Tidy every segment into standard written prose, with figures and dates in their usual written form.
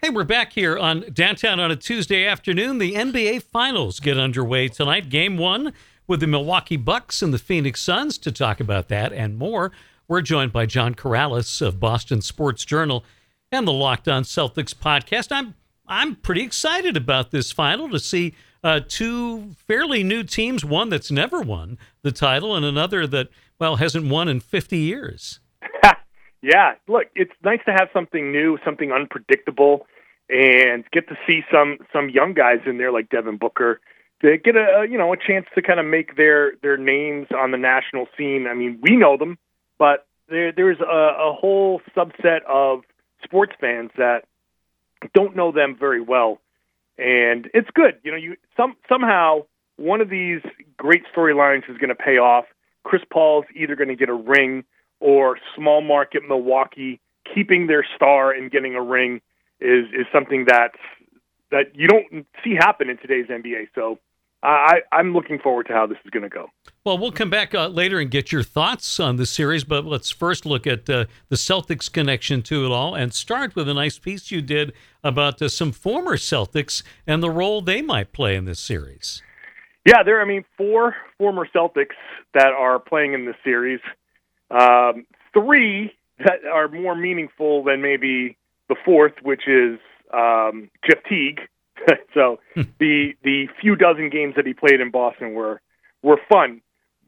Hey, we're back here on Downtown on a Tuesday afternoon. The NBA Finals get underway tonight. Game 1 with the Milwaukee Bucks and the Phoenix Suns. To talk about that and more, we're joined by John Karalis of Boston Sports Journal and the Locked On Celtics podcast. I'm pretty excited about this final to see two fairly new teams, one that's never won the title and another that, well, hasn't won in 50 years. Yeah, look, it's nice to have something new, something unpredictable, and get to see some young guys in there like Devin Booker to get a chance to kind of make their names on the national scene. I mean, we know them, but there's a whole subset of sports fans that don't know them very well, and it's good. Somehow one of these great storylines is going to pay off. Chris Paul's either going to get a ring, or small market Milwaukee keeping their star and getting a ring is something that you don't see happen in today's NBA. So I'm looking forward to how this is going to go. Well, we'll come back later and get your thoughts on the series, but let's first look at the Celtics connection to it all and start with a nice piece you did about some former Celtics and the role they might play in this series. Yeah, there are, four former Celtics that are playing in this series. Three that are more meaningful than maybe the fourth, which is Jeff Teague. So the few dozen games that he played in Boston were fun.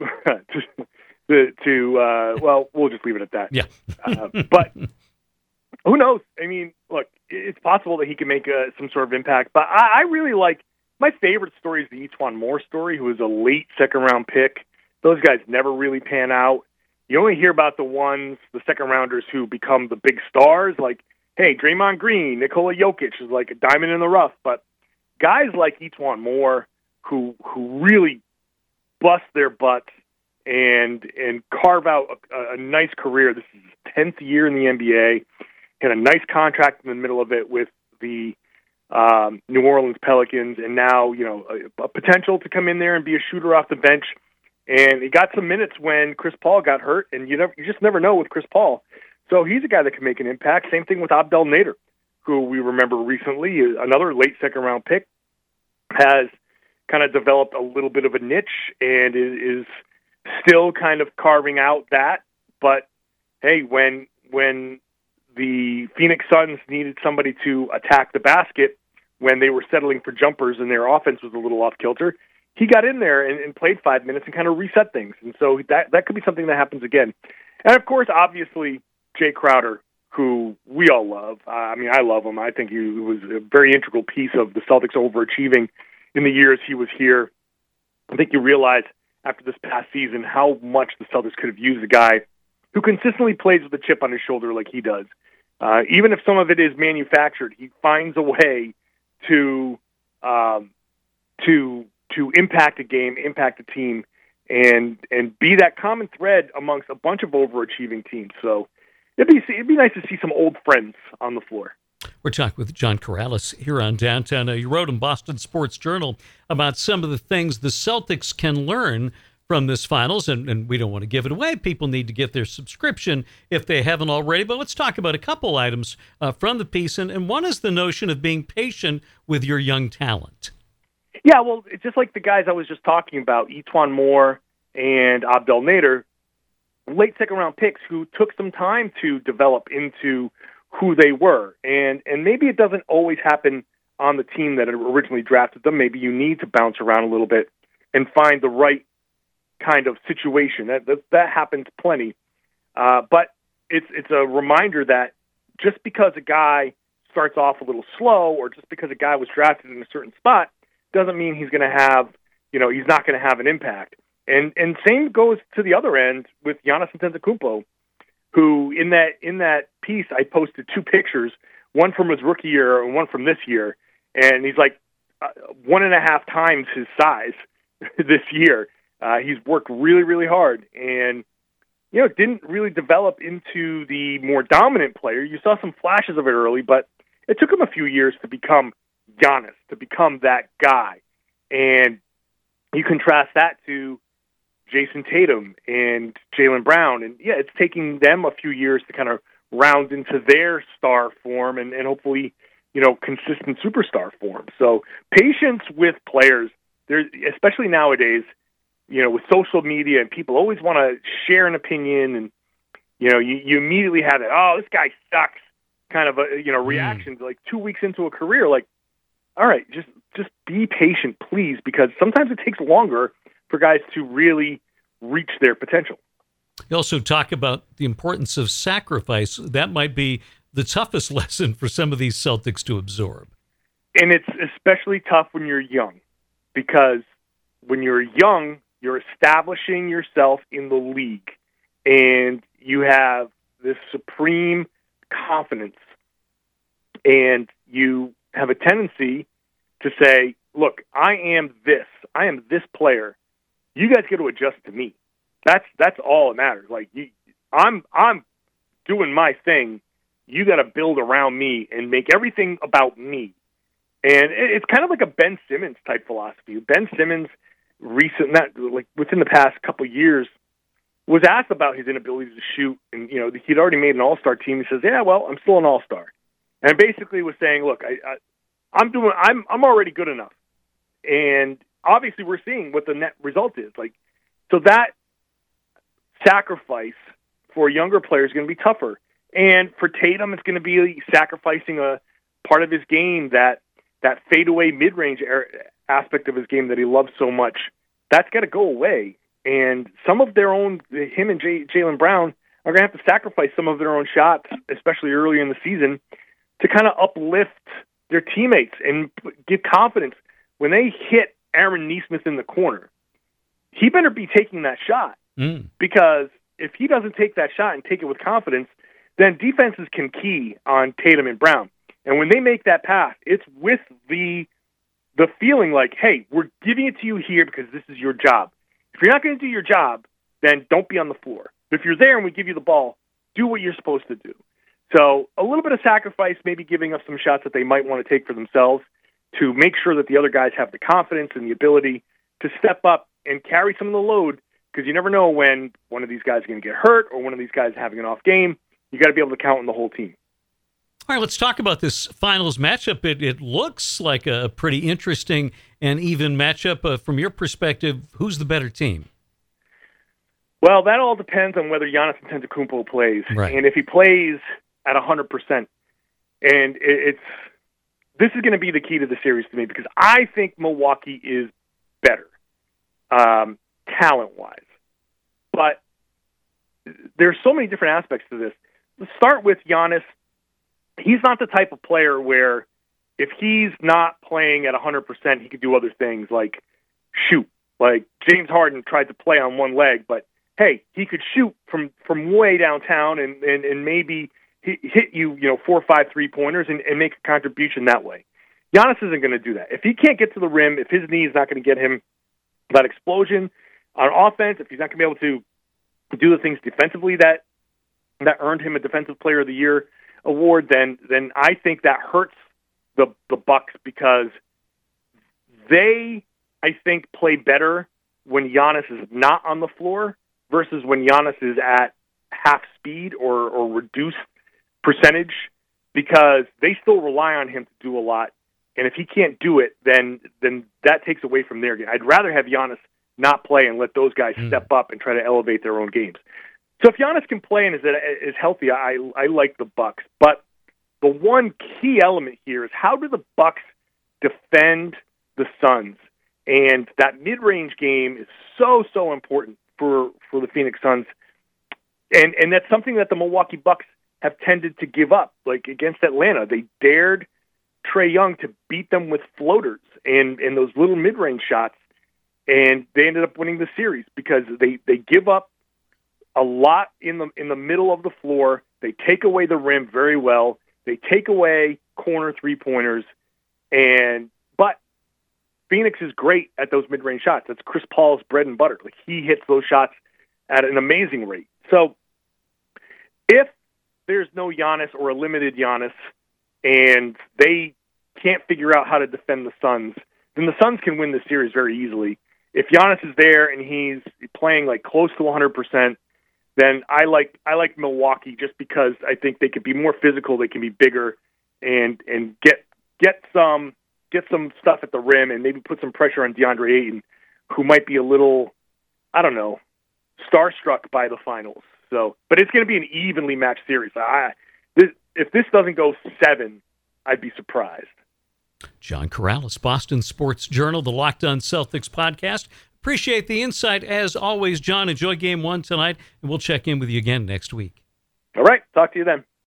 Well, we'll just leave it at that. Yeah. But who knows? Look, it's possible that he can make some sort of impact. But I really like, my favorite story is the E'Twaun Moore story, who was a late second-round pick. Those guys never really pan out. You only hear about the second-rounders who become the big stars, like, hey, Draymond Green, Nikola Jokic is like a diamond in the rough. But guys like E'Twaun Moore, who really bust their butts and carve out a nice career. This is his 10th year in the NBA. Had a nice contract in the middle of it with the New Orleans Pelicans, and now a potential to come in there and be a shooter off the bench. And he got some minutes when Chris Paul got hurt, and you just never know with Chris Paul. So he's a guy that can make an impact. Same thing with Abdel Nader, who we remember recently, another late second-round pick, has kind of developed a little bit of a niche and is still kind of carving out that. But, hey, when the Phoenix Suns needed somebody to attack the basket when they were settling for jumpers and their offense was a little off-kilter, he got in there and played 5 minutes and kind of reset things. And so that could be something that happens again. And, of course, obviously, Jay Crowder, who we all love. I love him. I think he was a very integral piece of the Celtics overachieving in the years he was here. I think you realize after this past season how much the Celtics could have used a guy who consistently plays with a chip on his shoulder like he does. Even if some of it is manufactured, he finds a way to impact a game, impact a team, and be that common thread amongst a bunch of overachieving teams. So it'd be nice to see some old friends on the floor. We're talking with John Karalis here on Downtown. You wrote in Boston Sports Journal about some of the things the Celtics can learn from this finals, and we don't want to give it away. People need to get their subscription if they haven't already. But let's talk about a couple items from the piece, and one is the notion of being patient with your young talent. Yeah, well, it's just like the guys I was just talking about, E'Twaun Moore and Abdel Nader, late second-round picks who took some time to develop into who they were. And maybe it doesn't always happen on the team that originally drafted them. Maybe you need to bounce around a little bit and find the right kind of situation. That happens plenty. But it's a reminder that just because a guy starts off a little slow or just because a guy was drafted in a certain spot doesn't mean he's going to have, he's not going to have an impact. And same goes to the other end with Giannis Antetokounmpo, who in that piece I posted 2 pictures, one from his rookie year and one from this year, and he's like 1.5 times his size this year. He's worked really, really hard, and didn't really develop into the more dominant player. You saw some flashes of it early, but it took him a few years to become Giannis, to become that guy. And you contrast that to Jason Tatum and Jaylen Brown, and yeah, it's taking them a few years to kind of round into their star form and hopefully consistent superstar form. So patience with players, especially nowadays, with social media and people always want to share an opinion, and you immediately have that, oh, this guy sucks kind of a reaction like 2 weeks into a career. Like, all right, just be patient, please, because sometimes it takes longer for guys to really reach their potential. You also talk about the importance of sacrifice. That might be the toughest lesson for some of these Celtics to absorb. And it's especially tough when you're young, because when you're young, you're establishing yourself in the league, and you have this supreme confidence, and you have a tendency to say, look, I am this player. You guys got to adjust to me. That's all that matters. Like, I'm doing my thing. You got to build around me and make everything about me. And it's kind of like a Ben Simmons type philosophy. Ben Simmons, within the past couple of years, was asked about his inability to shoot, and he'd already made an All-Star team. He says, "Yeah, well, I'm still an All-Star," and basically was saying, "Look, I'm already good enough." And obviously, we're seeing what the net result is. Like, so that sacrifice for younger players is going to be tougher. And for Tatum, it's going to be sacrificing a part of his game, that fadeaway mid-range aspect of his game that he loves so much. That's got to go away. And some of their own, him and Jaylen Brown, are going to have to sacrifice some of their own shots, especially early in the season, to kind of uplift their teammates and give confidence. When they hit Aaron Nesmith in the corner, he better be taking that shot. Because if he doesn't take that shot and take it with confidence, then defenses can key on Tatum and Brown. And when they make that pass, it's with the feeling like, hey, we're giving it to you here because this is your job. If you're not going to do your job, then don't be on the floor. But if you're there and we give you the ball, do what you're supposed to do. So a little bit of sacrifice, maybe giving up some shots that they might want to take for themselves to make sure that the other guys have the confidence and the ability to step up and carry some of the load, because you never know when one of these guys is going to get hurt or one of these guys is having an off game. You got to be able to count on the whole team. All right, let's talk about this finals matchup. It looks like a pretty interesting and even matchup. From your perspective, who's the better team? Well, that all depends on whether Giannis Antetokounmpo plays. Right. And if he plays at 100%, and this is going to be the key to the series to me, because I think Milwaukee is better talent-wise. But there's so many different aspects to this. Let's start with Giannis. He's not the type of player where if he's not playing at 100%, he could do other things like shoot. Like James Harden tried to play on one leg, but hey, he could shoot from way downtown and maybe hit you 4 or 5 3-pointers and make a contribution that way. Giannis isn't going to do that. If he can't get to the rim, if his knee is not going to get him that explosion on offense, if he's not going to be able to do the things defensively that earned him a Defensive Player of the Year award, then I think that hurts the Bucks, because they, I think, play better when Giannis is not on the floor versus when Giannis is at half speed or reduced percentage, because they still rely on him to do a lot. And if he can't do it, then that takes away from their game. I'd rather have Giannis not play and let those guys step up and try to elevate their own games. So if Giannis can play and is healthy, I like the Bucks. But the one key element here is, how do the Bucks defend the Suns? And that mid-range game is so important for the Phoenix Suns. And that's something that the Milwaukee Bucks have tended to give up. Like against Atlanta, they dared Trae Young to beat them with floaters and those little mid-range shots, and they ended up winning the series because they give up a lot in the middle of the floor. They take away the rim very well. They take away corner 3-pointers, but Phoenix is great at those mid-range shots. That's Chris Paul's bread and butter. Like, he hits those shots at an amazing rate. So if there's no Giannis or a limited Giannis, and they can't figure out how to defend the Suns, then the Suns can win the series very easily. If Giannis is there and he's playing like close to 100%, then I like Milwaukee, just because I think they could be more physical, they can be bigger, and get get some stuff at the rim and maybe put some pressure on DeAndre Ayton, who might be a little, I don't know, starstruck by the finals. So, but it's going to be an evenly matched series. If this doesn't go 7, I'd be surprised. John Corrales, Boston Sports Journal, the Locked On Celtics podcast. Appreciate the insight as always, John. Enjoy Game 1 tonight, and we'll check in with you again next week. All right. Talk to you then.